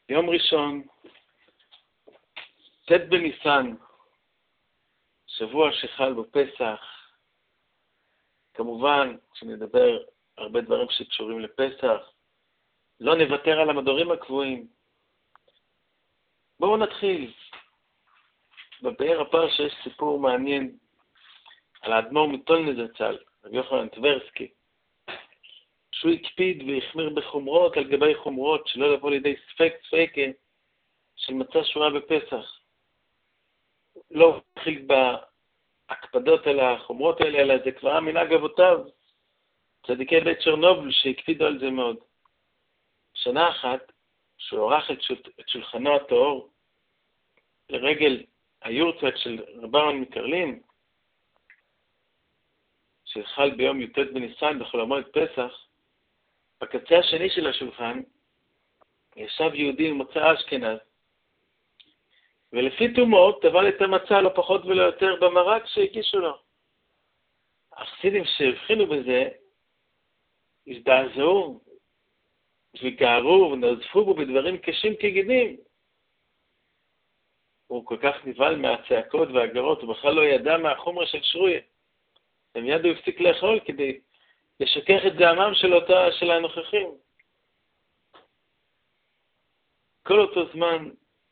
יום ראשון, ט' בניסן, שבוע שחל בפסח. כמובן, כשנדבר הרבה דברים שקשורים לפסח, לא נוותר על המדורים הקבועים. בואו נתחיל. בבאר הפרשה יש סיפור מעניין על האדמו"ר מטולנה זצ"ל, רבי יוחנן טברסקי, שהוא הקפיד והחמיר בחומרות על גבי חומרות, שלא לבוא לידי ספקה של מצה שורה בפסח. לא התחיל בהקפדות על החומרות האלה, אלא זה כבר מנהג אבותיו, צדיקי בית צ'רנוביל שהקפידו על זה מאוד. שנה אחת, שהוא עורך את שולחנו הטהור לרגל היורצייט של רב אהרון מקרלין, שחל ביום י"ט בניסן בחול המועד פסח, בקצה השני של השולחן ישב יהודי ממוצא אשכנז, ולפי תומו טבל את המצה לא פחות ולא יותר במרק שהגישו לו. החסידים שהבחינו בזה הזדעזעו וגערו ונזפו בו בדברים קשים כגידים. הוא כל כך נבהל מהצעקות והגרות, הוא בכלל לא ידע מהחומר של שרויה. ומיד הוא הפסיק לאכול כדי לשכך את זעמם של הנוכחים. כל אותו זמן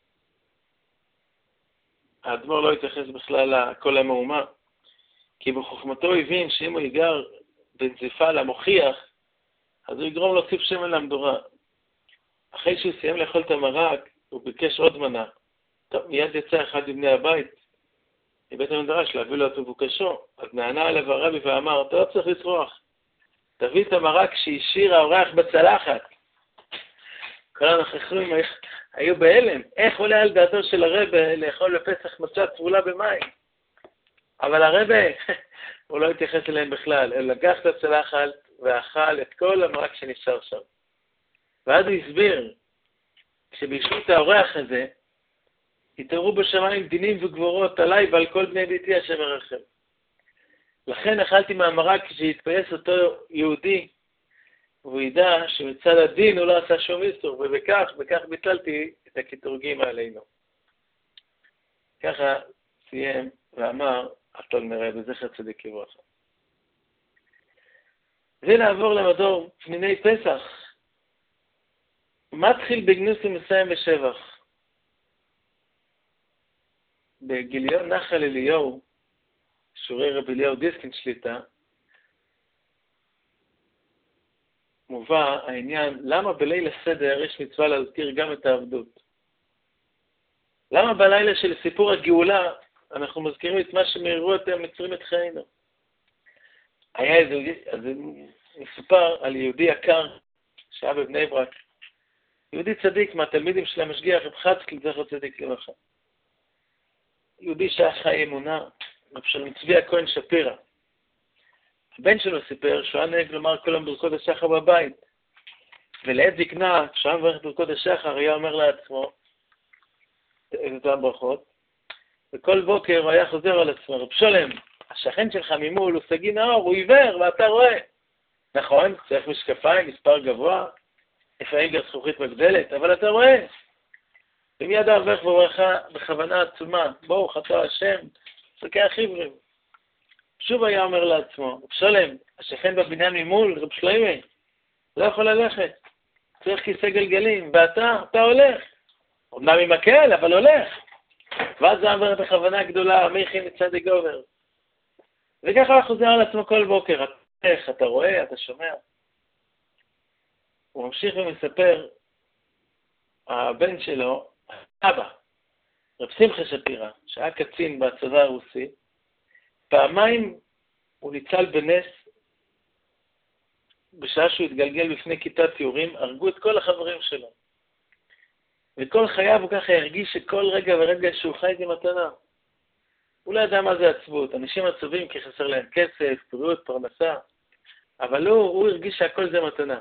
האדמו"ר לא התייחס בכלל לכל המהומה, כי בחוכמתו הוא הבין שאם הוא ייגר בנזיפה למוכיח, אז הוא יגרום להוסיף שמן למדורה. אחרי שהוא סיים לאכול את המרק, הוא ביקש עוד מנה. טוב, מיד יצא אחד מבני הבית מבית המדרש להביא לו את מבוקשו. אז נענה עליו הרבי ואמר, אתה לא צריך לצרוח, תביא את המרק שהשאיר האורח בצלחת. כל הנוכחים היו בהלם, איך עולה על דעתו של הרבי לאכול בפסח מצה צרולה במים? אבל הרבי, הוא לא התייחס אליהם בכלל, הוא לקח את הצלחת ואכל את כל המרק שנשאר שם. ואז הוא הסביר, כשבישרות האורח הזה, יתארו בשמיים דינים וגבורות עליי ועל כל בני ביתי השם ירחם. לכן אכלתי מהמרק כשיתפייס אותו יהודי, והוא ידע שמצד הדין הוא לא עשה שום איסור, ובכך ביטלתי את הקטרוגים עלינו. ככה סיים ואמר, אטול נראה בזכר צדיק לברכה. ונעבור למדור פניני פסח. מתחיל בגנוס ומסיים בשבח. בגיליון נחל אליהו, שורי רבי אליהו דיסקין שליטה, מובא העניין, למה בליל הסדר יש מצווה להזכיר גם את העבדות? למה בלילה של סיפור הגאולה אנחנו מזכירים את מה שמאירו את המצרים את חיינו? היה איזה מסופר על יהודי יקר שהיה בבני ברק, יהודי צדיק מהתלמידים של המשגיח רב חצקל זכר צדיק לברכה. יהודי שהיה חי אמונה, רב שלום צבי הכהן שפירא. הבן שלו סיפר שהוא היה נהג לומר כל יום ברכות השחר בבית. ולעת זקנה, כשהוא היה מברך ברכות השחר, היה אומר לעצמו את אותם ברכות, וכל בוקר הוא היה חוזר על עצמו, רב שלום, השכן שלך ממול הוא סגי נאור, הוא עיוור ואתה רואה. נכון, צריך משקפיים, מספר גבוה, לפעמים גם זכוכית מגדלת, אבל אתה רואה. ומיד אברך וברכה בכוונה עצומה, בואו חטא השם, פסוקי החיברים. שוב היה אומר לעצמו, רב שלום, השכן בבניין ממול, רב שלמה, לא יכול ללכת, צריך כיסא גלגלים, ואתה הולך. אומנם עם מקל, אבל הולך. ואז הוא אומר בכוונה גדולה, מייכין מצד הגובר. וככה הוא חוזר על עצמו כל בוקר, אתה רואה, אתה שומע. הוא ממשיך ומספר, הבן שלו, אבא, רב שמחה שפירא, שהיה קצין בצבא הרוסי, פעמיים הוא ניצל בנס, בשעה שהוא התגלגל בפני כיתת תיאורים, הרגו את כל החברים שלו. וכל חייו הוא ככה הרגיש שכל רגע ורגע שהוא חי זה מתנה. הוא לא ידע מה זה עצבות, אנשים עצובים כי חסר להם כסף, בריאות, פרנסה, אבל הוא הרגיש שהכל זה מתנה.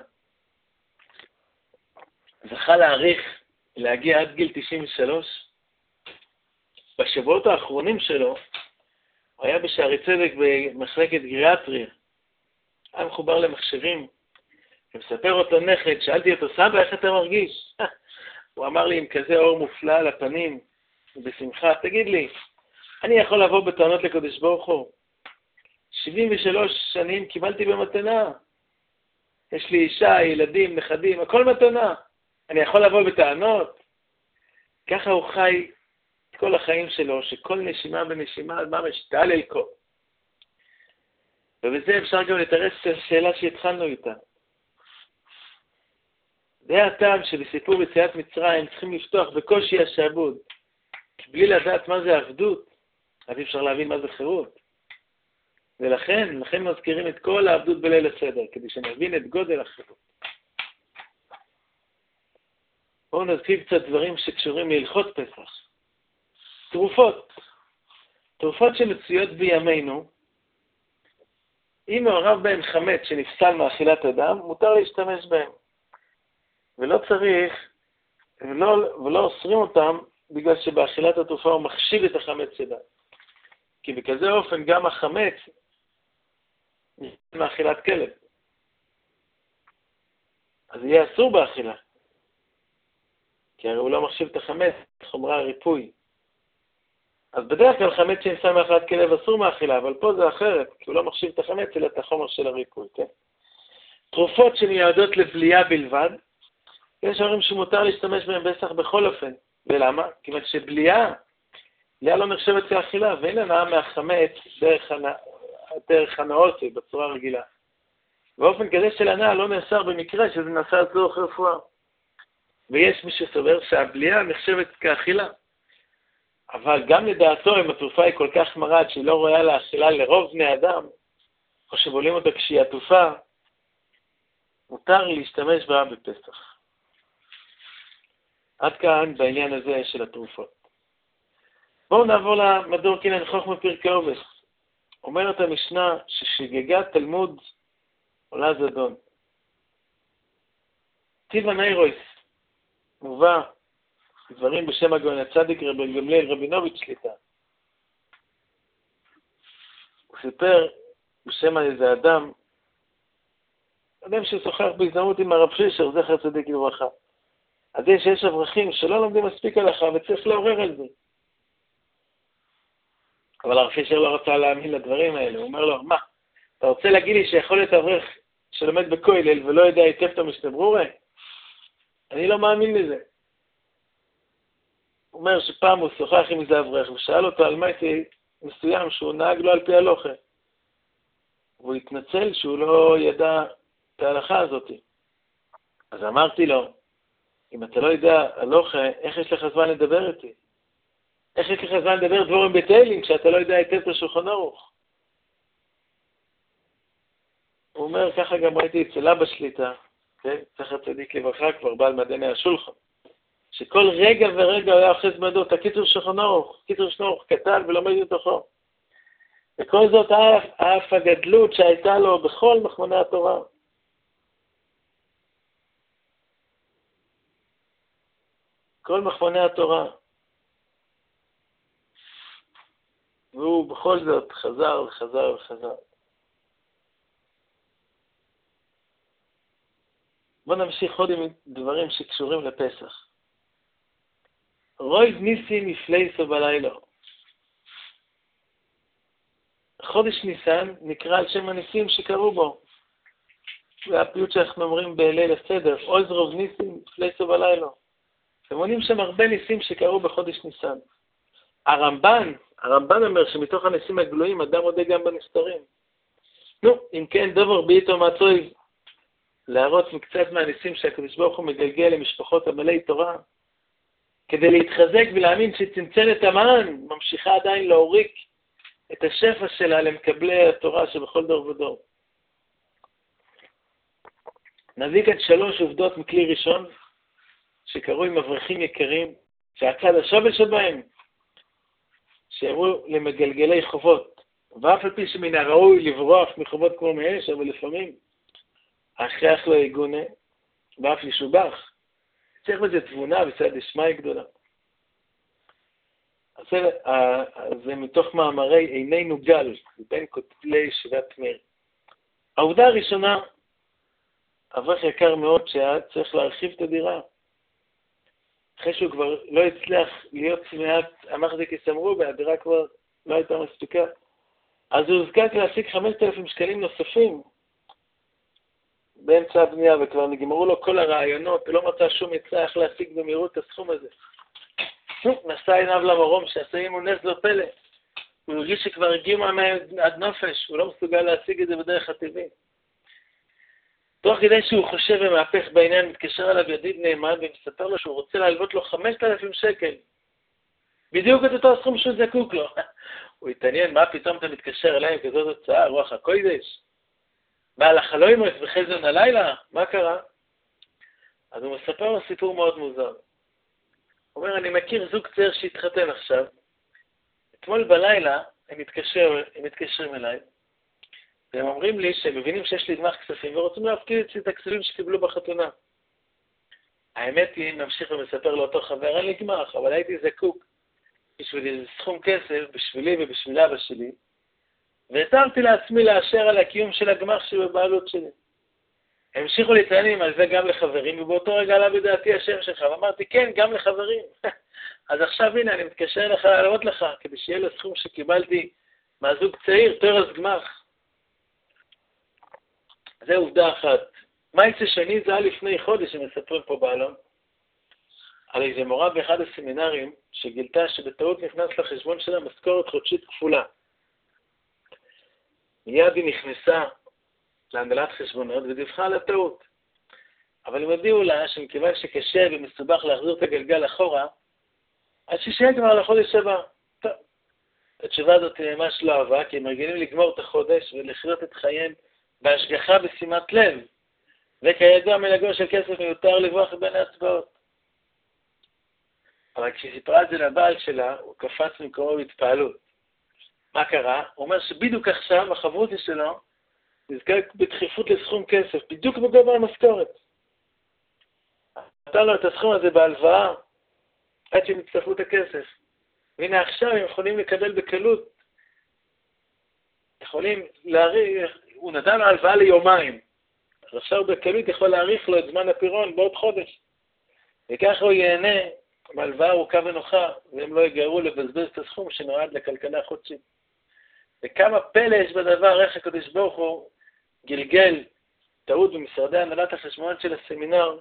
זכה להעריך, להגיע עד גיל 93. בשבועות האחרונים שלו, הוא היה בשערי צדק במחלקת גריאטריה. היה מחובר למחשבים, ומספר אותו נכד, שאלתי אותו, סבא, איך אתה מרגיש? הוא אמר לי עם כזה אור מופלא על הפנים, בשמחה, תגיד לי, אני יכול לבוא בטענות לקדוש ברוך הוא? 73 שנים קיבלתי במתנה. יש לי אישה, ילדים, נכדים, הכל מתנה. אני יכול לבוא בטענות? ככה הוא חי את כל החיים שלו, שכל נשימה ונשימה, ממש תעלל כה. ובזה אפשר גם לתרץ את השאלה שהתחלנו איתה. זה הטעם שבסיפור יציאת מצרים צריכים לפתוח בקושי השעבוד. בלי לדעת מה זה עבדות, אז אפשר להבין מה זה חירות. ולכן מזכירים את כל העבדות בליל הסדר, כדי שנבין את גודל החירות. בואו נזכיר קצת דברים שקשורים להלכות פסח. תרופות שמצויות בימינו, אם מעורב בהם חמץ שנפסל מאכילת אדם, מותר להשתמש בהם. ולא צריך, ולא אוסרים אותם, בגלל שבאכילת התרופה הוא מחשיב את החמץ שלה. כי בכזה אופן גם החמץ מאכילת כלב. אז יהיה אסור באכילה. כי הרי הוא לא מחשיב את החמץ, חומרי הריפוי. אז בדרך כלל חמץ שנפסל מאכילת כלב אסור מאכילה, אבל פה זה אחרת, כי הוא לא מחשיב את החמץ, אלא את החומר של הריפוי. כן? תרופות שמיועדות לבלייה בלבד, יש אומרים שמותר להשתמש בהם פסח בכל אופן. ולמה? כיוון שבלייה לא נחשבת כאכילה, ואין הנאה מהחמץ דרך הנאות בצורה רגילה. באופן כזה של הנאה לא נאסר במקרה שזה נעשה לצורך רפואה. ויש מי שסובר שהבלייה נחשבת כאכילה. אבל גם לדעתו, אם התרופה היא כל כך מרד שהיא לא רואה לאכילה לרוב בני אדם, או שבולים אותה כשהיא עטופה, מותר להשתמש בה בפסח. עד כאן בעניין הזה של התרופות. בואו נעבור למדור קינן חוכמה פרקי אובס. אומרת המשנה ששגגה תלמוד עולה זדון. טיבה ניירויס מובא דברים בשם הגאון הצדיק רבי גמליאל רבינוביץ' שליטה. הוא סיפר בשם איזה אדם ששוחח בהזדמנות עם הרב חישר, זכר צדיק לברכה. אז יש אברכים שלא לומדים מספיק הלכה וצריך לעורר על זה. אבל הרב חישר לא רצה להאמין לדברים האלה. הוא אומר לו, מה? אתה רוצה להגיד לי שיכול להיות אברך שלומד בכולל ולא יודע היטב את המשנה ברורה? אני לא מאמין לזה. הוא אומר שפעם הוא שוחח עם איזה אברך ושאל אותו על מייטי מסוים שהוא נהג לו על פי הלוכה. והוא התנצל שהוא לא ידע את ההלכה הזאת. אז אמרתי לו, אם אתה לא יודע הלוכה, איך יש לך זמן לדבר איתי? איך יש לך זמן לדבר דבורים בתהילים כשאתה לא יודע היטב את השולחן ערוך? הוא אומר, ככה גם ראיתי אצל אבא שליטה, כן? זכר צדיק לברכה כבר בעל מדעני השולחן, שכל רגע ורגע הוא היה אוחז בידו את הקיצור שולחן ערוך, קיצור שולחן ערוך קטן ולומד לתוכו. וכל זאת אף הגדלות שהייתה לו בכל מכמוני התורה. כל מכמוני התורה. והוא בכל זאת חזר וחזר וחזר. בוא נמשיך עוד עם דברים שקשורים לפסח. רויב ניסים מפלייסו בלילה. חודש ניסן נקרא על שם הניסים שקרו בו. זה הפיוט שאנחנו אומרים בליל הסדר, עוז רוב ניסים מפלייסו בלילה. ומונים שם הרבה ניסים שקרו בחודש ניסן. הרמב"ן אומר שמתוך הניסים הגלויים אדם מודה גם בנסתרים. נו, אם כן, דובר בעיתו מעצוי להראות מקצת מהניסים שהקדוש ברוך הוא מגלגל למשפחות המלאי תורה, כדי להתחזק ולהאמין שצנצנת המן ממשיכה עדיין להוריק את השפע שלה למקבלי התורה שבכל דור ודור. נביא כאן 3 עובדות מכלי ראשון, שקראו עם אברכים יקרים, שהצד השווה שבהם, שהראו למגלגלי חובות, ואף על פי שמן הראוי לברוח מחובות כמו מאש, אבל לפעמים הכרח לא יגונה, ואף לשובח. צריך בזה תבונה וסייעתא דשמיא גדולה. אז זה מתוך מאמרי עינינו גל, בין כותלי ישיבת מאיר. העובדה הראשונה, אברך יקר מאוד שהיה צריך להרחיב את הדירה. אחרי שהוא כבר לא הצליח להיות צמאת המחזיק יסמרו, והדירה כבר לא הייתה מספיקה, אז הוא הוזכק להשיג 5,000 שקלים נוספים באמצע הבנייה, וכבר נגמרו לו כל הרעיונות, ולא מצא שום עצה איך להשיג במהירות את הסכום הזה. נשא עיניו למרום שעשה עמו נס לא פלא. הוא הרגיש שכבר הגיעו מהם עד נופש, הוא לא מסוגל להשיג את זה בדרך הטבעי. תוך כדי שהוא חושב ומהפך בעניין, מתקשר אליו ידיד נאמן ומספר לו שהוא רוצה להלוות לו 5,000 שקל. בדיוק את אותו הסכום שהוא זקוק לו. הוא התעניין, מה פתאום אתה מתקשר אליי עם כזאת הוצאה, רוח הקודש? בא לך לא ימוס בחזון הלילה? מה קרה? אז הוא מספר לו סיפור מאוד מוזר. הוא אומר, אני מכיר זוג צעיר שהתחתן עכשיו. אתמול בלילה הם מתקשרים אליי, והם אומרים לי שהם מבינים שיש לי גמח כספים, ורוצים להפקיד את הכספים שקיבלו בחתונה. האמת היא, ממשיך ומספר לאותו חבר, אין לי גמח, אבל הייתי זקוק בשביל איזה סכום כסף, בשבילי ובשביל אבא שלי, והתרתי לעצמי לאשר על הקיום של הגמח שבבעלות שלי. הם המשיכו להתעניין על זה גם לחברים, ובאותו רגע עלה בדעתי השם שלך, ואמרתי, כן, גם לחברים. אז עכשיו הנה, אני מתקשר לך להראות לך, כדי שיהיה לו סכום שקיבלתי מהזוג צעיר, תורס גמח. זה עובדה אחת. מה יצא שני? זה היה לפני חודש שמספרים פה בעלון. על איזה מורה באחד הסמינרים, שגילתה שבטעות נכנס לחשבון שלה משכורת חודשית כפולה. מיד היא נכנסה להנהלת חשבונות ודיווחה על הטעות. אבל הם הודיעו לה שמכיוון שקשה ומסובך להחזיר את הגלגל אחורה, אז שיהיה כבר לחודש הבא. טוב, התשובה הזאת ממש לא אהבה, כי הם רגילים לגמור את החודש ולחיות את חייהם בהשגחה בשימת לב, וכידוע מנהגו של כסף מיותר לברוח בין ההצבעות. אבל כשסיפרה את זה לבעל שלה, הוא קפץ ממקומו בהתפעלות. מה קרה? הוא אומר שבדיוק עכשיו החברותי שלו נזקק בדחיפות לסכום כסף, בדיוק בגובה המשכורת. נתן לו את הסכום הזה בהלוואה, עד שהם יצטרכו את הכסף. והנה עכשיו הם יכולים לקבל בקלות. יכולים להאריך, הוא נתן לו הלוואה ליומיים. אז עכשיו בקלות יכול להאריך לו את זמן הפירעון בעוד חודש. וככה הוא ייהנה מהלוואה ארוכה ונוחה, והם לא יגררו לבזבז את הסכום שנועד לכלכלה חודשית. וכמה פלא יש בדבר, איך הקדוש ברוך הוא גלגל טעות במשרדי הנהלת החשבונות של הסמינר,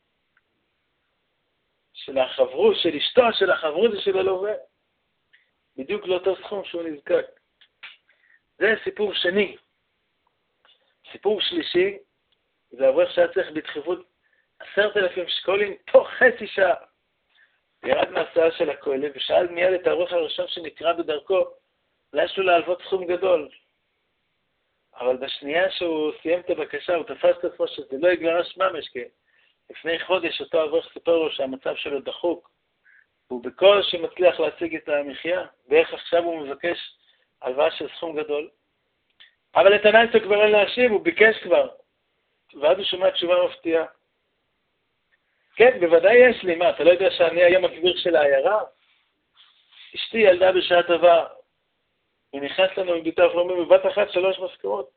של החברות, של אשתו, של החברות של הלווה, בדיוק לאותו סכום שהוא נזקק. זה סיפור שני. סיפור שלישי, זה אברך שהיה צריך בדחיפות 10,000 שקלים תוך חצי שעה. ירד מהסעה של הכולל ושאל מיד את האברך הראשון שנקרא בדרכו, יש לו להלוות סכום גדול. אבל בשנייה שהוא סיים את הבקשה, הוא תפס את עצמו שזה לא יגרש ממש, כי לפני חודש אותו אברך סיפר לו שהמצב שלו דחוק, הוא בקושי מצליח להציג את המחיה, ואיך עכשיו הוא מבקש הלוואה של סכום גדול. אבל את הנייסו כבר אין להשיב, הוא ביקש כבר, ואז הוא שומע תשובה מפתיעה. כן, בוודאי יש לי, מה, אתה לא יודע שאני היום הגביר של העיירה? אשתי ילדה בשעה טובה, היא נכנס לנו מביטוח לאומי בבת אחת 3 משכורות.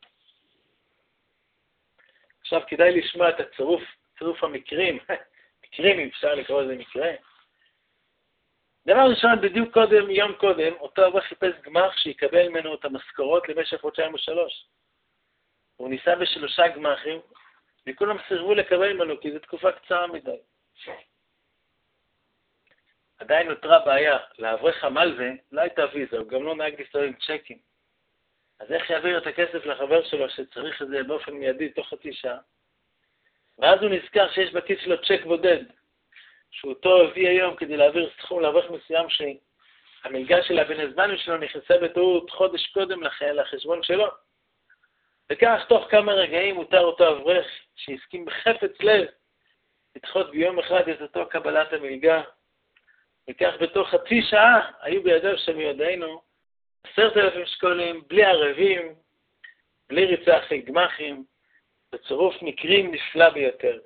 עכשיו כדאי לשמוע את צירוף המקרים, מקרים אם אפשר לקרוא לזה מקרה. דבר ראשון, בדיוק יום קודם, אותו אברך חיפש גמח שיקבל ממנו את המשכורות למשך חודשיים או 3. הוא ניסה ב3 גמחים, וכולם סירבו לקבל ממנו כי זו תקופה קצרה מדי. עדיין נותרה בעיה, לאברך המלווה לא הייתה ויזה, הוא גם לא נהג להסתובב עם צ'קים. אז איך יעביר את הכסף לחבר שלו שצריך את זה באופן מיידי תוך חצי שעה? ואז הוא נזכר שיש בכיס שלו צ'ק בודד, שאותו הביא היום כדי להעביר סכום לאברך מסוים שהמלגה של הבן הזמנים שלו נכנסה בטעות חודש קודם לחשבון שלו. וכך תוך כמה רגעים הותר אותו אברך שהסכים בחפץ לב לדחות ביום אחד את אותו קבלת המלגה. וכך בתוך חצי שעה היו בידיו של מיודענו 10,000 שקלים, בלי ערבים, בלי ריצה אחרי גמחים, בצירוף מקרים נפלא ביותר.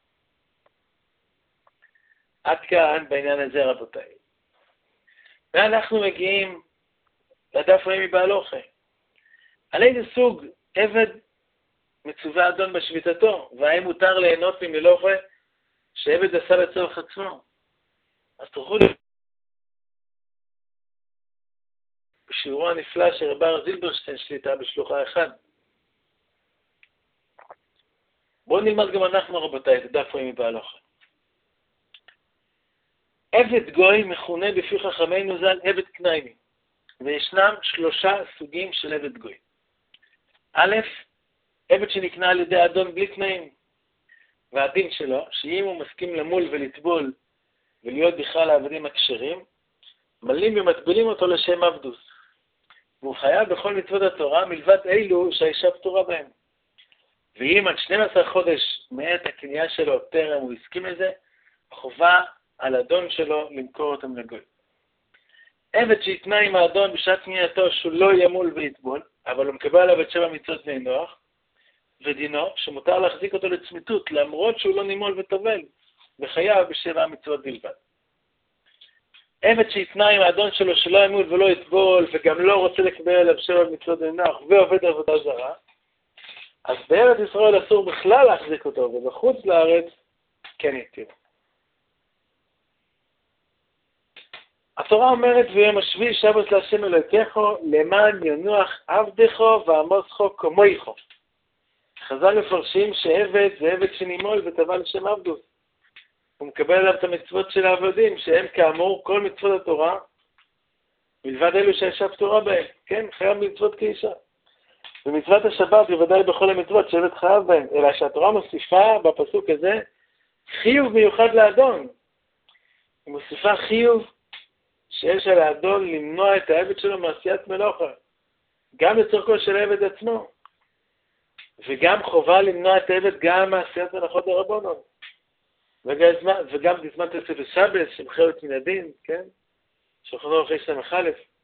עד כאן בעניין הזה רבותיי. ואנחנו מגיעים לדף רמי בהלוכה. על איזה סוג עבד מצווה אדון בשביתתו, והאם מותר ליהנות ממלוכה שעבד עשה לצורך עצמו? אז תוכלו בשיעורו הנפלא של רב זילברשטיין שליטה בשלוחה אחד. בואו נלמד גם אנחנו רבותיי את דף רמי בהלכה. עבד גוי מכונה בפי חכמינו ז"ל עבד כנעני, וישנם 3 סוגים של עבד גוי. א', עבד שנקנה על ידי אדון בלי תנאים, והדין שלו, שאם הוא מסכים למול ולטבול ולהיות בכלל העבדים הכשרים, מלאים ומטבילים אותו לשם עבדוס, והוא חייב בכל מצוות התורה מלבד אלו שהאישה פטורה בהם. ואם עד 12 חודש מעת הקנייה שלו טרם הוא הסכים לזה, חובה על אדון שלו למכור אותם לגוי. עבד שהתנה עם האדון בשעת קנייתו שהוא לא ימול ויטבול, אבל הוא מקבל עליו את 7 מצוות בני נוח, ודינו שמותר להחזיק אותו לצמיתות למרות שהוא לא נימול וטבל, וחייב ב7 מצוות בלבד. עבד שהתנה עם האדון שלו שלא ימול ולא יטבול, וגם לא רוצה לקבל עליו 7 מצוות בני נוח, ועובד עבודה זרה, אז בארץ ישראל אסור בכלל להחזיק אותו, ובחוץ לארץ כן יתיר. התורה אומרת, ויום השביעי שבת להשם אלוהיך, למען ינוח עבדך ועמוסך כמויך. חז"ל מפרשים שעבד זה עבד שנימול וטבע לשם עבדות. הוא מקבל עליו את המצוות של העבדים, שהם כאמור כל מצוות התורה, מלבד אלו שהאישה פטורה בהם. כן, חייב מצוות כאישה. ומצוות השבת בוודאי בכל המצוות שעבד חייב בהם, אלא שהתורה מוסיפה בפסוק הזה חיוב מיוחד לאדון. היא מוסיפה חיוב שיש על האדון למנוע את העבד שלו מעשיית מלאכה, גם לצורכו של העבד עצמו, וגם חובה למנוע את העבד גם מעשיית מלאכות דרבנן, וגם בזמן תוספת שבת שמחלת מן הדין, כן? שולחן ערוך ס"א.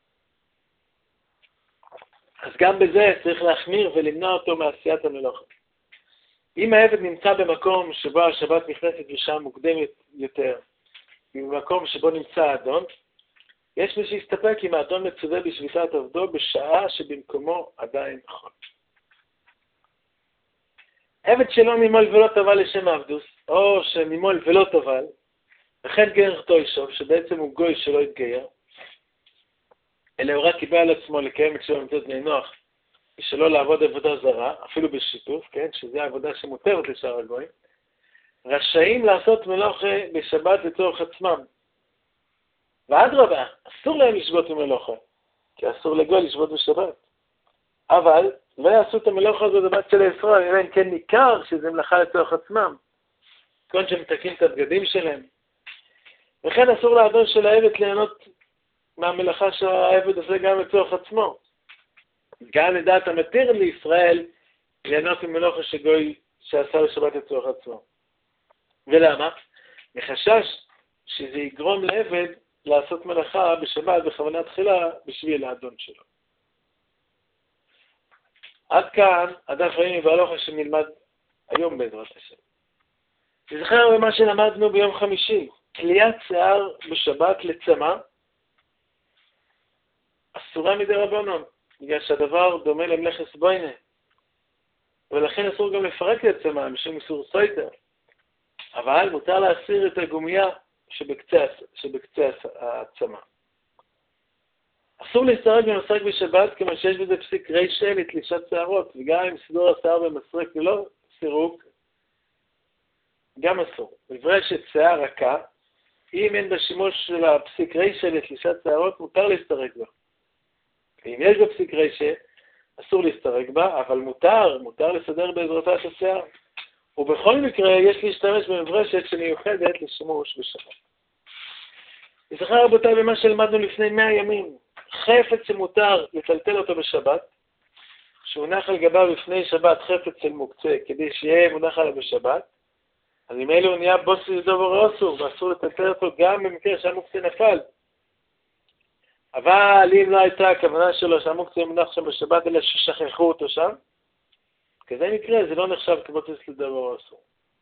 אז גם בזה צריך להחמיר ולמנוע אותו מעשיית המלאכה. אם העבד נמצא במקום שבו השבת נכנסת בשעה מוקדמת יותר, במקום שבו נמצא האדון, יש מי שיסתפק אם האדון מצווה בשביתת עבדו בשעה שבמקומו עדיין נכון. עבד שלא נימול ולא טבל לשם עבדוס, או שנימול ולא טבל, וכן גר תוישוב, שבעצם הוא גוי שלא התגייר, אלא הוא רק קיבל על עצמו לקיים את שלו מצוות בני נוח, ושלא לעבוד עבודה זרה, אפילו בשיתוף, כן, שזה העבודה שמותרת לשאר הגויים, רשאים לעשות מלאכה בשבת לצורך עצמם. ואדרבה, אסור להם לשבות במלאכה, כי אסור לגוי לשבות בשבת. אבל לא יעשו את המלאכה הזו בבת של ישראל, אלא אם כן ניכר שזה מלאכה לצורך עצמם, כיוון שמתקנים את הבגדים שלהם. וכן אסור לאדון של העבד ליהנות מהמלאכה שהעבד עושה גם לצורך עצמו. גם לדעת המתיר לישראל ליהנות ממלאכה שגוי שעשה לשבת לצורך עצמו. ולמה? מחשש שזה יגרום לעבד לעשות מלאכה בשבת בכוונה תחילה בשביל האדון שלו. עד כאן הדף רמי בהלכה שנלמד היום בעזרת השם. תזכר במה שלמדנו ביום חמישי, כליית שיער בשבת לצמא אסורה מדי רבנן, בגלל שהדבר דומה למלאכת בוינה, ולכן אסור גם לפרק את צמא משום איסור סויטר, אבל מותר להסיר את הגומיה שבקצה הצמא. אסור להסתרק במסרק בשבת, כמה שיש בזה פסיק רישה לתלישת שערות, וגם אם סידור השיער במסרק ללא סירוק, גם אסור. מברשת שיער רכה, אם אין בשימוש של הפסיק רישה לתלישת שערות, מותר להסתרק בה. אם יש בפסיק רישה, אסור להסתרק בה, אבל מותר לסדר בעזרתה את השיער. ובכל מקרה יש להשתמש במברשת שמיוחדת לשימוש בשבת. נזכר רבותיי במה שלמדנו לפני 100 ימים, חפץ שמותר לטלטל אותו בשבת, שהונח על גביו לפני שבת חפץ של מוקצה, כדי שיהיה מונח עליו בשבת, אז אם אלו הוא נהיה בוסי דובר אסור, ואסור לטלטל אותו גם במקרה שהמוקצה נפל. אבל אם לא הייתה הכוונה שלו שהמוקצה מונח שם בשבת, אלא ששכחו אותו שם, כזה מקרה זה לא נחשב כבוסי לדובר אסור.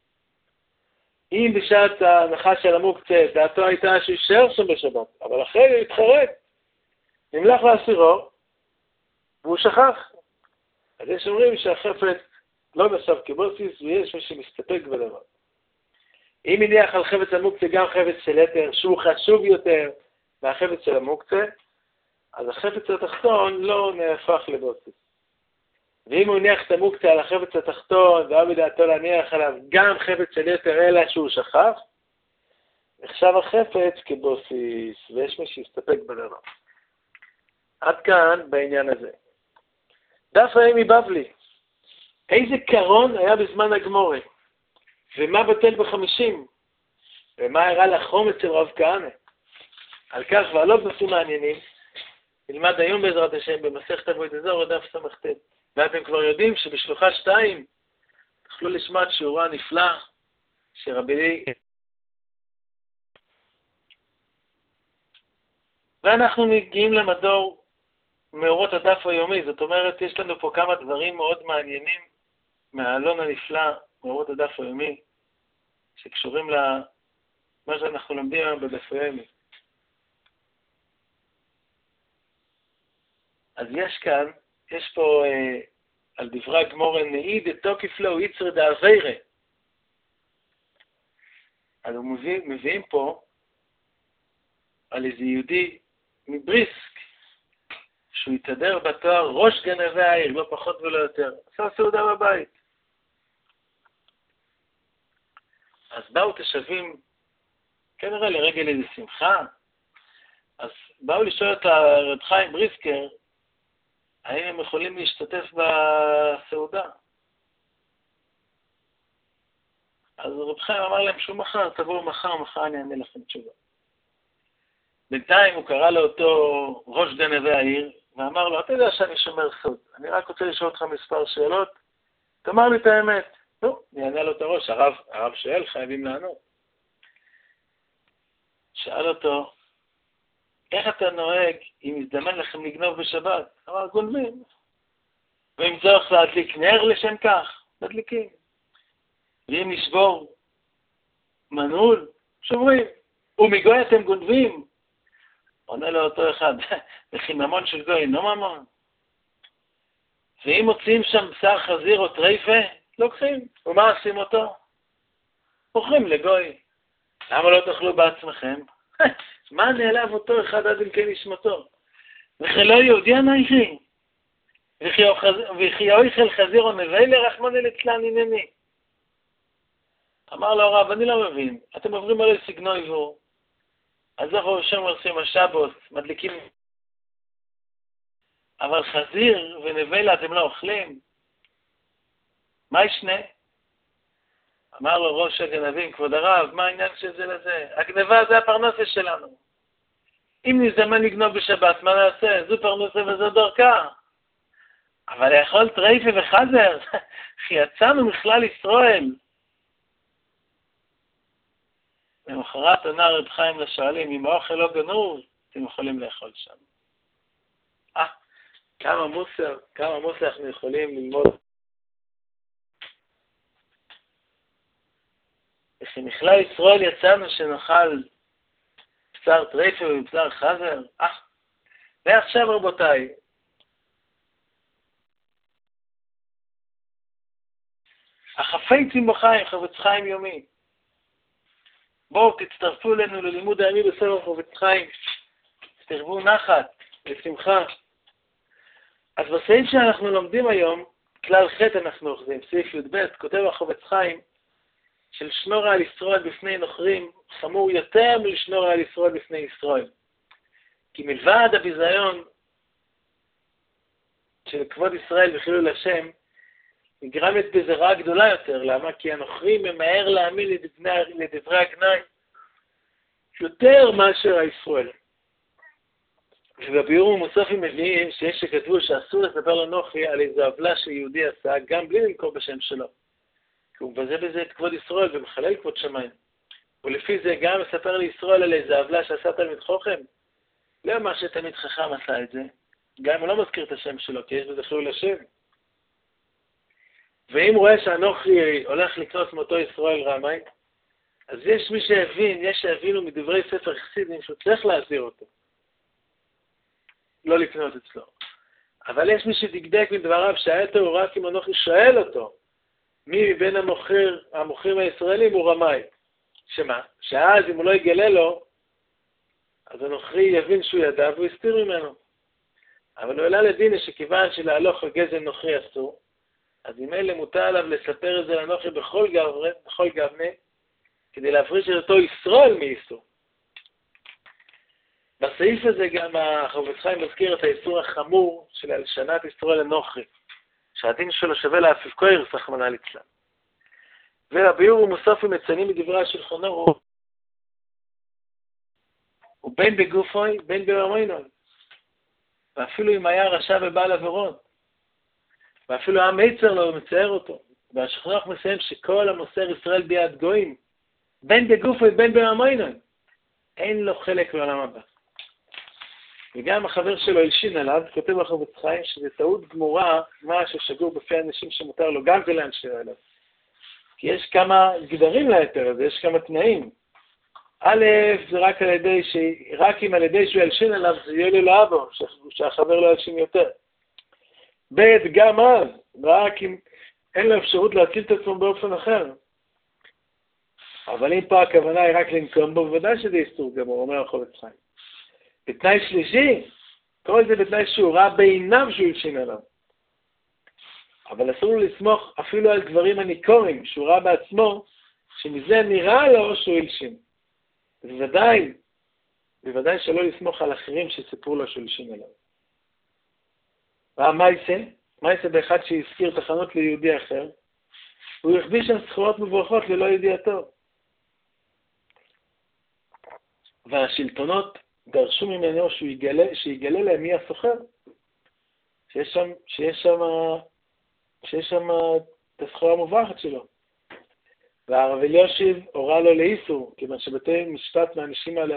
אם בשעת ההנחה של המוקצה, דעתו הייתה שישאר שם בשבת, אבל אחרי הוא התחרט, נמלך להסירו, והוא שכח. אז יש אומרים שהחפץ לא נחשב כבוסיס, ויש מי שמסתפק בדבר. אם הניח על חפץ המוקצה גם חפץ של יתר, שהוא חשוב יותר מהחפץ של המוקצה, אז החפץ התחתון לא נהפך לבוסס. ואם הוא הניח את המוקצה על החפץ התחתון, והיה בדעתו להניח עליו גם חפץ של יתר אלא שהוא שכח, נחשב החפץ כבוסיס, ויש מי שיסתפק בדבר. עד כאן בעניין הזה. דף הימי בבלי. איזה קרון היה בזמן הגמורה? ומה בטל ב50? ומה הראה לחום אצל רב כהנא? על כך ועלות נושאים מעניינים, נלמד היום בעזרת השם במסכת אבות אזור דף ס"ט. ואתם כבר יודעים שבשלוחה 2 תוכלו לשמוע את שיעורו הנפלא שרבי לי. ואנחנו מגיעים למדור מאורות הדף היומי, זאת אומרת יש לנו פה כמה דברים מאוד מעניינים מהעלון הנפלא מאורות הדף היומי שקשורים למה שאנחנו לומדים היום בדף היומי. אז יש פה על דברי הגמורה נעיד את תוקף לו יצר דאווירה. אז הוא מביאים פה על איזה יהודי מבריסק, שהוא יתהדר בתואר ראש גנבי העיר, לא פחות ולא יותר. עשה סעודה בבית. אז באו תושבים, כנראה לרגל איזה שמחה, אז באו לשאול את רב חיים בריסקר, האם הם יכולים להשתתף בסעודה. אז רב חיים אמר להם שהוא מחר, תבואו מחר אני אענה לכם תשובה. בינתיים הוא קרא לאותו ראש גנבי העיר, ואמר לו, אתה יודע שאני שומר סוד, אני רק רוצה לשאול אותך מספר שאלות, תאמר לי את האמת. לא, אני אענה לו את הראש, הרב שואל, חייבים לענות. שאל אותו, איך אתה נוהג אם יזדמן לכם לגנוב בשבת? אמר, גונבים. ואם צורך להדליק נר לשם כך, מדליקים. ואם נשבור מנעול, שומרים. ומגוי אתם גונבים? עונה לו אותו אחד, בחיממון של גוי, אינו ממון. ואם מוצאים שם בשר חזיר או טרייפה, לוקחים. ומה עושים אותו? מוכרים לגוי. למה לא תאכלו בעצמכם? מה נעלב אותו אחד עד אם כן נשמתו? וכי לא יהודי אנכי? וכי אויכל חזיר או נבי לרחמני ליצלן הנני? אמר לו הרב, אני לא מבין. אתם עוברים עלי סגנון עבור. אז אנחנו שם עושים השבוס, מדליקים. אבל חזיר ונבלה אתם לא אוכלים? מה ישנה? אמר לו ראש הגנבים, כבוד הרב, מה העניין של זה לזה? הגנבה זה הפרנסה שלנו. אם נזמן לגנוב בשבת, מה נעשה? זו פרנסה וזו דרכה. אבל לאכול טרייפה וחזר, יצאנו מכלל ישראל. למחרת ענה רב חיים לשואלים, אם האוכל לא גנוב, אתם יכולים לאכול שם. כמה מוסר אנחנו יכולים ללמוד. וכמכלל ישראל יצאנו שנאכל בשר טרייפה ובשר חזר. ועכשיו רבותיי, החפצים בחיים, חפץ חיים יומי. בואו תצטרפו אלינו ללימוד הימי בספר חפץ חיים. תרבו נחת ושמחה. אז בסעיף שאנחנו לומדים היום, כלל חטא אנחנו אוחזים, סעיף י"ב, כותב החפץ חיים, של שנור על ישראל בפני נוכרים, חמור יותר מלשנור על ישראל בפני ישראל. כי מלבד הביזיון של כבוד ישראל וחילול השם, נגרמת בזה רעה גדולה יותר. למה? כי הנוכרים ממהר להאמין לדברי הגנאי יותר מאשר הישראל. ובביאור מוספים מביאים שיש שכתבו שאסור לספר לנוכרי על איזו עוולה שיהודי עשה, גם בלי לנקור בשם שלו. כי הוא מבזה בזה את כבוד ישראל ומחלל כבוד שמיים. ולפי זה גם מספר לישראל על איזו עוולה שעשה תלמיד חכם. לא מה שתלמיד חכם עשה את זה, גם אם הוא לא מזכיר את השם שלו, כי יש בזה חילול השם. ואם רואה שהנוכרי הולך לקנות מאותו ישראל רמאי, אז יש מי שהבין, יש שהבינו מדברי ספר חסידים שהוא צריך להזהיר אותו. לא לקנות אצלו. אבל יש מי שדקדק מדבריו שהיתר הוא רק אם הנוכרי שואל אותו, מי מבין המוכרים הישראלים הוא רמאי. שמה? שאז אם הוא לא יגלה לו, אז הנוכרי יבין שהוא ידע והוא יסתיר ממנו. אבל הוא העלה לדין שכיוון שלהלוך הגזל נוכרי אסור, אז אם אלה מותר עליו לספר את זה לנוכרי בכל גבנה, כדי להפריש את אותו ישראל מאיסור. בסעיף הזה גם החפץ חיים מזכיר את האיסור החמור של הלשנת ישראל לנוכרי, שהדין שלו שווה לאפיפקויר, רחמנא ליצלן. והביאור ומוסף ומציינים מדברי השולחן ערוך, הוא בין בגופוי, בין בממוינוי. ואפילו אם היה רשע ובעל עבירות, ואפילו היה מיצר לו ומצייר אותו, והשולחן ערוך מסיים שכל המוסר ישראל ביד גויים, בין בגופוי, בין בממוינוי, אין לו חלק בעולם הבא. וגם החבר שלו הלשין עליו, כותב החפץ חיים, שזה טעות גמורה, מה ששגור בפי אנשים שמותר לו גם זה להנשיר עליו. כי יש כמה גדרים להיתר הזה, יש כמה תנאים. א', זה רק אם על ידי שהוא ילשין עליו, זה יהיה לי לאבו, שהחבר לא ילשין יותר. ב', גם אז, רק אם אין לו אפשרות להציל את עצמו באופן אחר. אבל אם פה הכוונה היא רק לנקום בו, בוודאי שזה איסור גמור, אומר החפץ חיים. בתנאי שלישי, כל זה בתנאי שהוא ראה בעיניו שהוא ילשין עליו. אבל אסור לו לסמוך אפילו על דברים הניכורים, שהוא ראה בעצמו, שמזה נראה לו שהוא ילשין. בוודאי שלא לסמוך על אחרים שסיפרו לו שהוא ילשין עליו. מה יעשה באחד שהזכיר תחנות ליהודי אחר? הוא יחביא שם סחורות מבורכות ללא ידיעתו. והשלטונות דרשו ממנו שיגלה להם מי הסוחר. שיש שם את הסחורה המוברכת שלו. והרב אלישיב הורה לו לאיסור, כיוון שבתי משפט מהאנשים על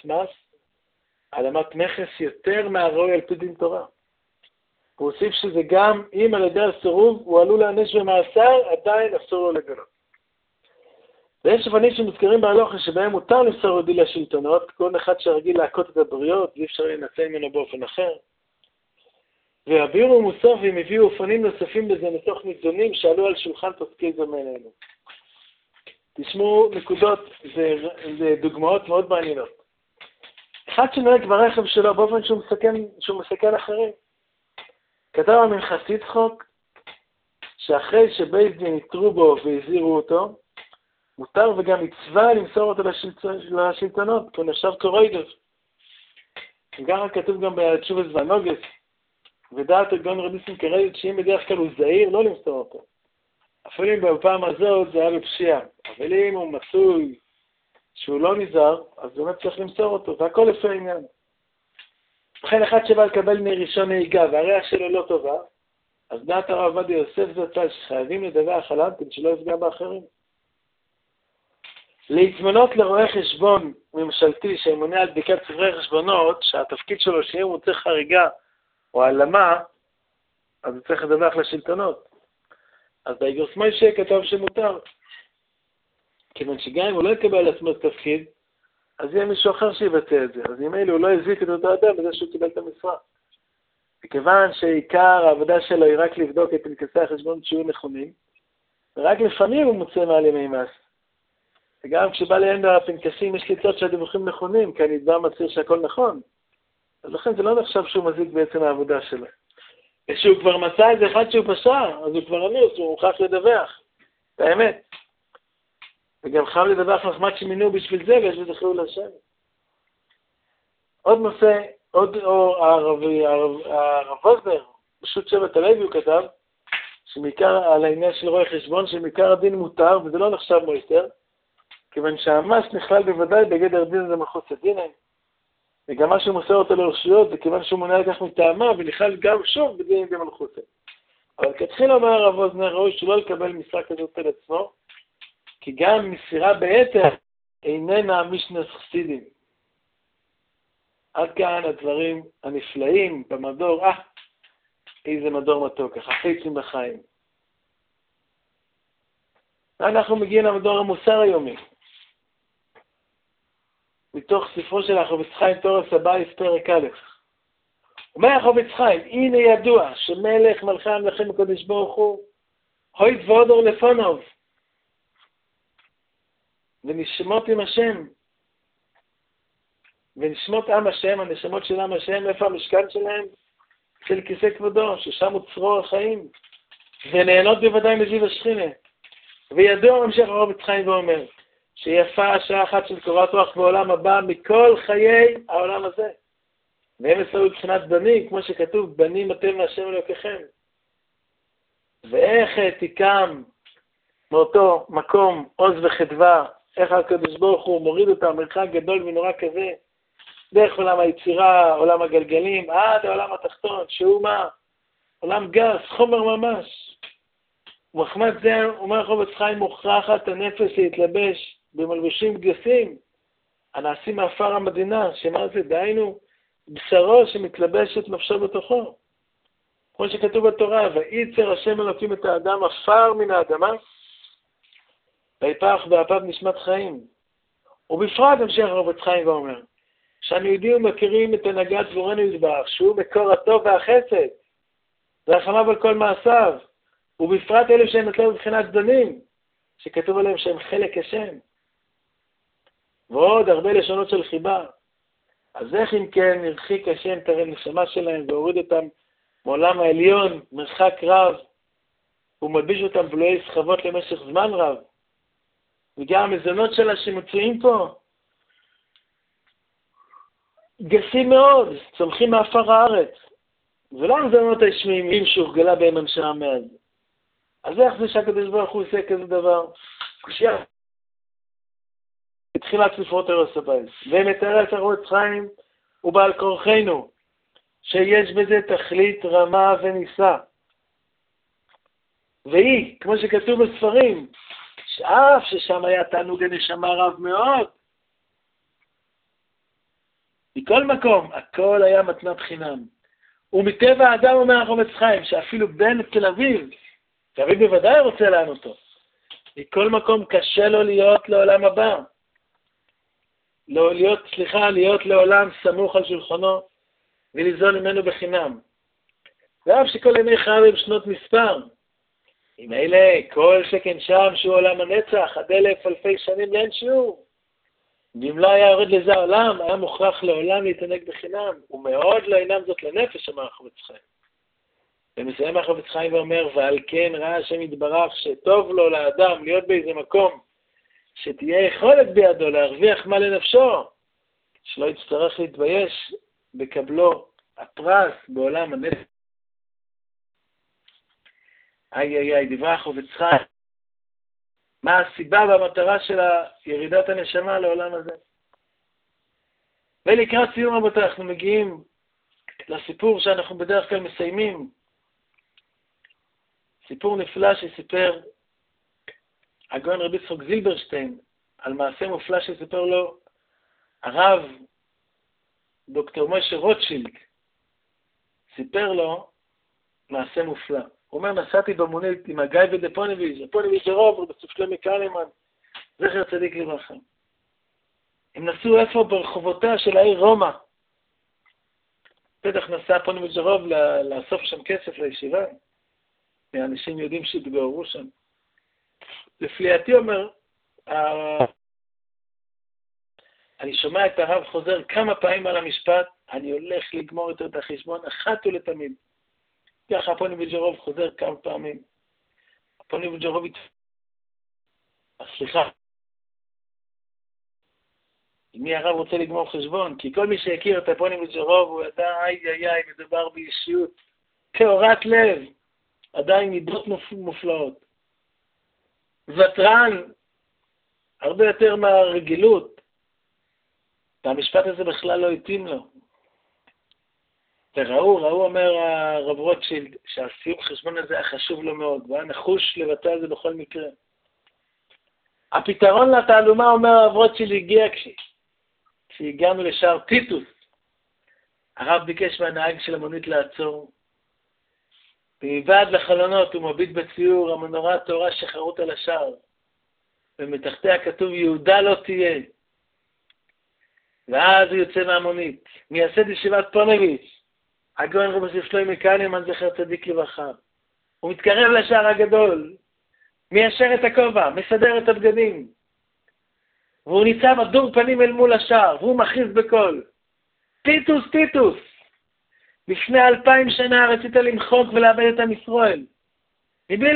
העלמת מכס יותר מהראוי על פי דין תורה. הוא הוסיף שזה גם אם על ידי הסירוב הוא עלול להענש במאסר, עדיין אסור לו לגלות. ויש אבנים שמוזכרים בהלוכה שבהם מותר למסור יהודי לשלטונות, כל אחד שרגיל להכות את הבריות, ואי אפשר לנצל ממנו באופן אחר. והביאו מוסף והם הביאו אופנים נוספים בזה מתוך ניזונים שעלו על שולחן פוסקי זמננו. תשמעו נקודות, זה דוגמאות מאוד מעניינות. אחד שנוהג ברכב שלו באופן שהוא מסכן אחרים. כתב המנחס יצחוק שאחרי שבית דין יתרו בו והזהירו אותו, מותר וגם מצווה למסור אותו לשלטונות, כי הוא נחשב קורוידב. ככה כתוב גם בתשובס והנוגס, ודעת הגאון רבי ניסים קרליץ שאם בדרך כלל הוא זהיר, לא למסור אותו. אפילו אם בפעם הזאת זה היה בפשיעה. אבל אם הוא מצוי שהוא לא נזהר, אז באמת צריך למסור אותו, והכל לפי העניין. לכן אחד שבא לקבל מראשון נהיגה והריח שלו לא טובה, אז דעת הרב עובדיה יוסף זצ"ל שחייבים לדווח עליו כדי שלא יפגע באחרים. להתמנות לרואה חשבון ממשלתי שממונה על בדיקת ספרי חשבונות, שהתפקיד שלו שיהיה מוצא חריגה או העלמה, אז הוא צריך לדווח לשלטונות. אז באיגרוס מוישה כתב שמותר. כיוון שגם אם הוא לא יקבל על עצמו את תפקיד, אז יהיה מישהו אחר שיבצע את זה. אז אם אלה הוא לא הזיק את אותו אדם בזה שהוא קיבל את המשרה. וכיוון שעיקר העבודה שלו היא רק לבדוק את פנקסי החשבון שיהיו נכונים, ורק לפעמים הוא מוצא מעל ימי מס. וגם כשבא לעיין בפנקסים יש לצעות שהדיווחים נכונים, כי אני דבר מצהיר שהכל נכון. אז לכן זה לא נחשב שהוא מזיק בעצם העבודה שלו. כשהוא כבר מצא איזה אחד שהוא פשע, אז הוא כבר אנוס, הוא מוכרח לדווח. זה האמת. וגם חייב לדווח לחמת שמינו בשביל זה, ויש בזה חילול השם. עוד נושא, הרב ווזנר, פשוט שבט הלוי הוא כתב, שמעיקר על העניין של רואה חשבון, שמעיקר הדין מותר, וזה לא נחשב מויתר, כיוון שהמס נכלל בוודאי בגדר דין זה מחוץ לדיניים. וגם מה שהוא מוסר אותו לרשויות, זה כיוון שהוא מונע לכך מטעמה, ונכלל גם שוב בדין במלכות. אבל כתחיל אומר הרב ווזנר, ראוי שלא לקבל משרה כזאת על עצמו, כי גם מסירה ביתר איננה משנס חסידים. עד כאן הדברים הנפלאים במדור, איזה מדור מתוק, החפצים בחיים. אנחנו מגיעים למדור המוסר היומי. מתוך ספרו של החפץ חיים תורס הבייס פרק א'. אומר החפץ חיים, הנה ידוע שמלך מלכי המלכים הקדוש ברוך הוא, הויט ועודור לפונוב. ונשמות עם השם. ונשמות עם השם, הנשמות של עם השם, איפה המשכן שלהם? של כיסא כבודו, ששם הוא צרור החיים. ונהנות בוודאי מזיו השכינה. וידוע המשך הרב עץ חיים ואומר, שיפה השעה אחת של קורת רוח בעולם הבא מכל חיי העולם הזה. והם עשו מבחינת בנים, כמו שכתוב, בנים אתם מהשם אלוקיכם. ואיך העתיקם מאותו מקום עוז וחדווה, איך הקדוש ברוך הוא מוריד אותם מרחק גדול ונורא כזה, דרך עולם היצירה, עולם הגלגלים, עד העולם התחתון, שהוא מה? עולם גס, חומר ממש. ומחמת זה, אומר הרב עץ חיים, מוכרחת הנפש להתלבש במלבושים גסים, הנעשים מאפר המדינה, שמה זה? דהיינו, בשרו שמתלבשת נפשו בתוכו. כמו שכתוב בתורה, וייצר השם אלוקים את האדם עפר מן האדמה, ויפח באפיו נשמת חיים. ובפרט המשך הרב עץ חיים ואומר, שאנו יודעים ומכירים את הנהגת בורנו יתברך, שהוא מקור הטוב והחסד, ורחמיו על כל מעשיו, ובפרט אלו שהם אצלנו מבחינת בנים, שכתוב עליהם שהם חלק השם. ועוד הרבה לשונות של חיבה. אז איך אם כן הרחיק השם את הנשמה שלהם והוריד אותם מעולם העליון מרחק רב, ומלביש אותם בלועי סחבות למשך זמן רב, וגם המזונות שלה שמצויים פה גסים מאוד, צומחים מאפר הארץ, ולא המזונות השמימים שהורגלה בהם הנשמה מאז. אז איך זה שהקדוש ברוך הוא עושה כזה דבר? קשייה. בתחילת ספרות הרסבייס, ומתאר את הרב עץ חיים ובעל כורחנו, שיש בזה תכלית רמה וניסה. והיא, כמו שכתוב בספרים, שאף ששם היה תענוג הנשמה רב מאוד, מכל מקום, הכל היה מתנת חינם. ומטבע האדם אומר הרב עץ חיים, שאפילו בן תל אביב בוודאי רוצה לענותו. מכל מקום קשה לו להיות לעולם הבא. להיות לעולם סמוך על שולחנו, ולזון ממנו בחינם. ואף שכל ימי חייו הם שנות מספר. אם אלה, כל שכן שם שהוא עולם הנצח, עד 1,000 אלפי שנים לאין שיעור. ואם לא היה יורד לזה העולם, היה מוכרח לעולם להתענג בחינם, ומאוד לא אינם זאת לנפש, אמר הרב עץ חיים. ומסיים הרב עץ חיים ואומר, ועל כן ראה השם יתברך שטוב לו לאדם להיות באיזה מקום, שתהיה יכולת בידו להרוויח מה לנפשו, שלא יצטרך להתבייש בקבלו הפרס בעולם הנפש. דיווח הרב עץ חיים. מה הסיבה והמטרה של ירידת הנשמה לעולם הזה? ולקראת סיום רבותיי, אנחנו מגיעים לסיפור שאנחנו בדרך כלל מסיימים. סיפור נפלא שסיפר הגאון רבי יצחק זילברשטיין, על מעשה מופלא שסיפר לו הרב דוקטור משה רוטשילד. סיפר לו מעשה מופלא. הוא אומר, נסעתי במונית עם הגיא ודפונביץ', דפונביץ' הרוב, בסוף שלמי קלימן, זכר צדיק לברכה. הם נסעו איפה? ברחובותיה של העיר רומא. בטח נסע פונביץ' הרוב לאסוף שם כסף לישיבה. האנשים יודעים שהתגוררו שם. לפליאתי אומר, אני שומע את הרב חוזר כמה פעמים על המשפט, אני הולך לגמור את החשבון אחת ולתמיד. ככה פונביץ' הרוב חוזר כמה פעמים. פונביץ' הרוב סליחה. מי הרב רוצה לגמור חשבון? כי כל מי שהכיר את פונביץ' הרוב הוא ידע, איי, מדובר באישיות. כאורת לב. עדיין מידות מופלאות. ותרן, הרבה יותר מהרגילות. והמשפט הזה בכלל לא התאים לו. וראו, אומר הרב רוטשילד, שהסיום חשבון הזה היה חשוב לו מאוד, והיה נחוש לבצע את זה בכל מקרה. הפתרון לתעלומה, אומר הרב רוטשילד, הגיע כשהגענו לשער טיטוס. הרב ביקש מהנהג של המונית לעצור, ומבעד לחלונות הוא מביט בציור המנורה התורה שחרוט על השער, ומתחתיה כתוב יהודה לא תהיה. ואז הוא יוצא מהמונית, מייסד ישיבת פונביץ', הגאון רבי שלמה קלימן זכר צדיק לברכה. הוא מתקרב לשער הגדול, מיישר את הכובע, מסדר את הבגדים, והוא ניצב הדור פנים אל מול השער, והוא מכריז בקול, טיטוס, טיטוס, לפני 2000 שנה רצית למחוק ולאבד את עם ישראל. מבלי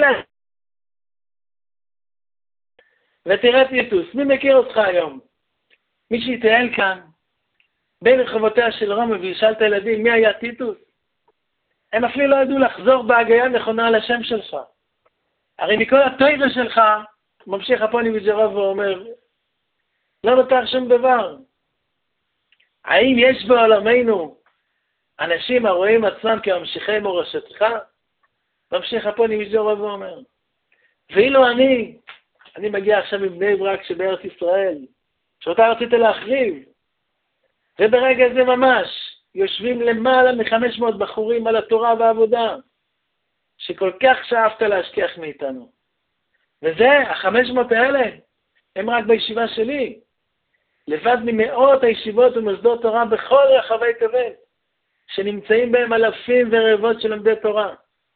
ותראה טיטוס, מי מכיר אותך היום? מי שיטייל כאן, בין רחובותיה של רומא וישאל את הילדים מי היה טיטוס, הם אפילו לא ידעו לחזור בהגייה נכונה על השם שלך. הרי מכל התוירה שלך, ממשיך הפוני מג'רוב ואומר, לא נותר שום דבר. האם יש בעולמנו אנשים הרואים עצמם כממשיכי מורשתך? ממשיך הפוני מג'רוב ואומר, ואילו אני מגיע עכשיו מבני ברק שבארץ ישראל, שאותה רצית להחריב, וברגע זה ממש יושבים למעלה מ-500 בחורים על התורה והעבודה, שכל כך שאפת להשכיח מאיתנו. וזה, ה-500 האלה, הם רק בישיבה שלי, לבד ממאות הישיבות ומוסדות תורה בכל רחבי תבל, שנמצאים בהם אלפים ורבבות של לומדי תורה.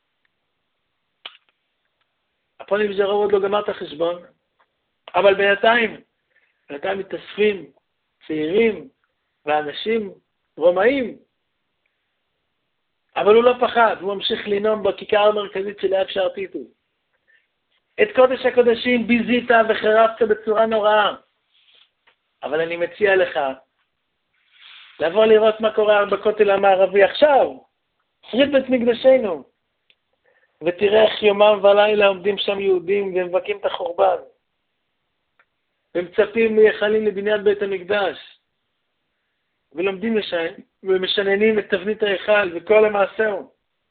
הפוני בג'רוב עוד לא גמר את החשבון, אבל בינתיים מתאספים צעירים ואנשים רומאים, אבל הוא לא פחד, הוא ממשיך לנאום בכיכר המרכזית של ליד שער טיטוס. את קודש הקודשים ביזית וחרבת בצורה נוראה, אבל אני מציע לך לבוא לראות מה קורה בכותל המערבי עכשיו, שריד בית מקדשנו, ותראה איך יומם ולילה עומדים שם יהודים ומבקים את החורבן, ומצפים מייחלים לבניית בית המקדש, ולומדים ומשננים את תבנית ההיכל וכל המעשהו.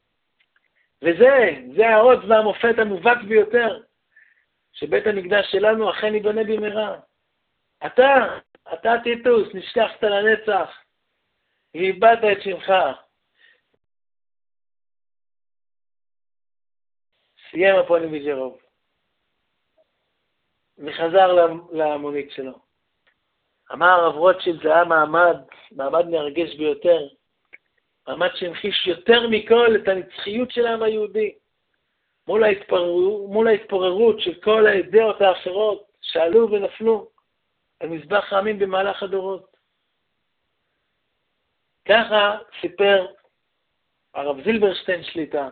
וזה האות והמופת המובהק ביותר, שבית המקדש שלנו אכן ייבנה במהרה. אתה טיטוס, נשכחת לנצח, ואיבדת את שמך. סיים הפוני בג'רוב, וחזר למונית שלו. אמר הרב רוטשילד, זה היה מעמד מרגש ביותר, מעמד שהמחיש יותר מכל את הנצחיות של העם היהודי, מול ההתפוררות של כל הדעות האחרות שעלו ונפלו על מזבח העמים במהלך הדורות. ככה סיפר הרב זילברשטיין שליטה,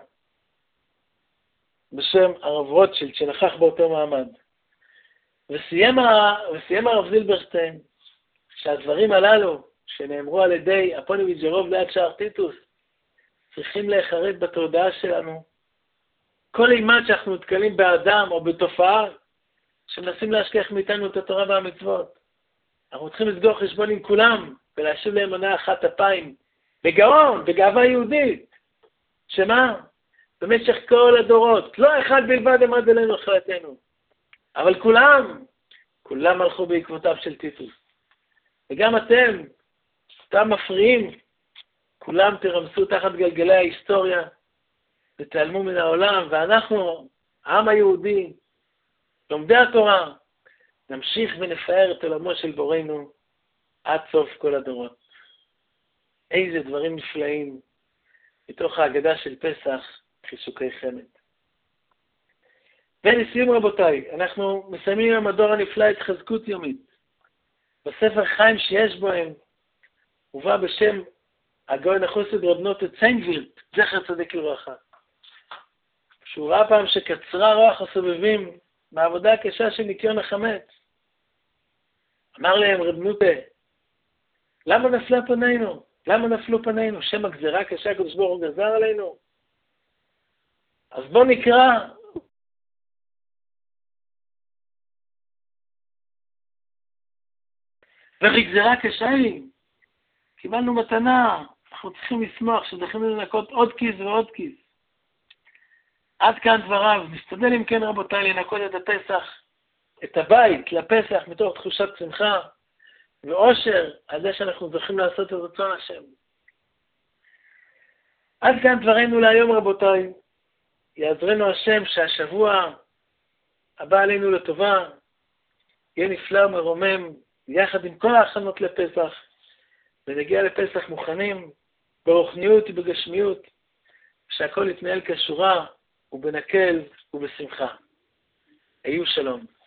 בשם הרב רוטשילד שנכח באותו מעמד. וסיים הרב זילברשטיין שהדברים הללו שנאמרו על ידי הפוני בג'רוב ליד שער טיטוס צריכים להיחרט בתודעה שלנו. כל אימת שאנחנו נתקלים באדם או בתופעה שמנסים להשכיח מאיתנו את התורה והמצוות, אנחנו צריכים לסגור חשבון עם כולם ולהשיב להם מנה אחת אפיים בגאון, בגאווה יהודית. שמה? במשך כל הדורות, לא אחד בלבד עמד אלינו החלטנו, אבל כולם הלכו בעקבותיו של טיטוס. וגם אתם מפריעים, כולם תרמסו תחת גלגלי ההיסטוריה ותעלמו מן העולם, ואנחנו, העם היהודי, לומדי התורה, נמשיך ונפאר את עולמו של בורנו עד סוף כל הדורות. איזה דברים נפלאים מתוך ההגדה של פסח, חישוקי חמד. ולסיום רבותיי, אנחנו מסיימים עם המדור הנפלא התחזקות יומית. בספר חיים שיש בהם, הובא בשם הגאון החסיד רב נוטה ציינבילט, זכר צדיק לברכה. שהוא ראה פעם שקצרה רוח הסובבים מהעבודה הקשה של ניקיון החמץ. אמר להם רב נוטה, למה נפלו פנינו? שם הגזרה הקשה הקדוש ברוך הוא גזר עלינו? אז בוא נקרא וכי גזרה קשה היא, קיבלנו מתנה, אנחנו צריכים לשמוח שזכינו לנקות עוד כיס ועוד כיס. עד כאן דבריו. נשתדל אם כן רבותיי לנקות את הפסח, את הבית לפסח מתוך תחושת שמחה ואושר על זה שאנחנו זוכים לעשות את רצון השם. עד כאן דברינו להיום רבותיי. יעזרנו השם שהשבוע הבא עלינו לטובה יהיה נפלא ומרומם יחד עם כל ההכנות לפסח, ונגיע לפסח מוכנים ברוחניות ובגשמיות, שהכל יתנהל כשורה ובנקל ובשמחה. היו שלום.